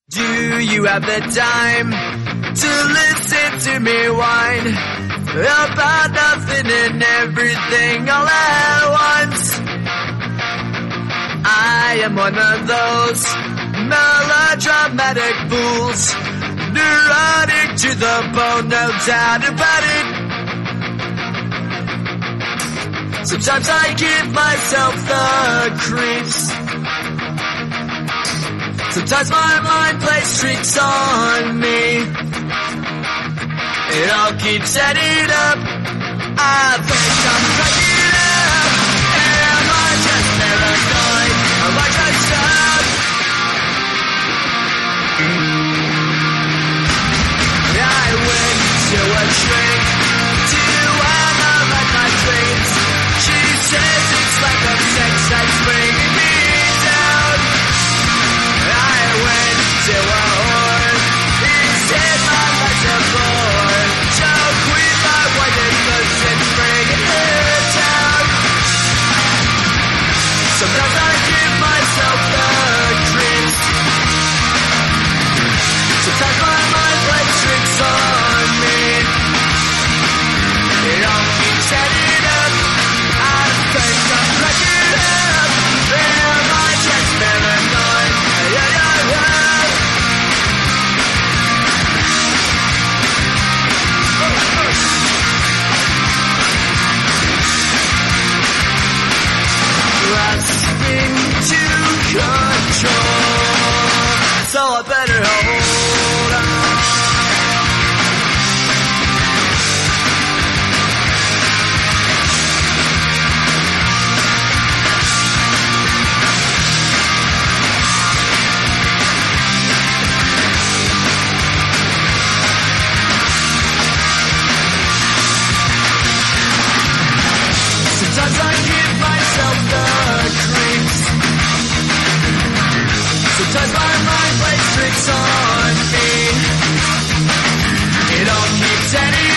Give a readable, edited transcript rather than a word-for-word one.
Do you have the time to listen to me whine about nothing and everything all at once? I am one of those melodramatic fools, neurotic to the bone, no doubt about it. Sometimes I give myself the creeps. Sometimes my mind plays tricks on me. It all keeps adding up. I think I'm cracking up. Am I just paranoid? Am I just stuck? I went to a shrink to analyze my dreams. She says it's lack of sex that's bringing me down. I went to a whore. He said my life's a bore. Choke with my white cushion, bringing her down. Sometimes I give myself the creeps. Sometimes my mind plays tricks on me. It all keeps adding up. I think I'm cracking up. Am I just paranoid? Yeah. Grasping to control, so I better hold on. Sometimes I give myself the creeps. Sometimes my mind plays tricks on me. It all keeps adding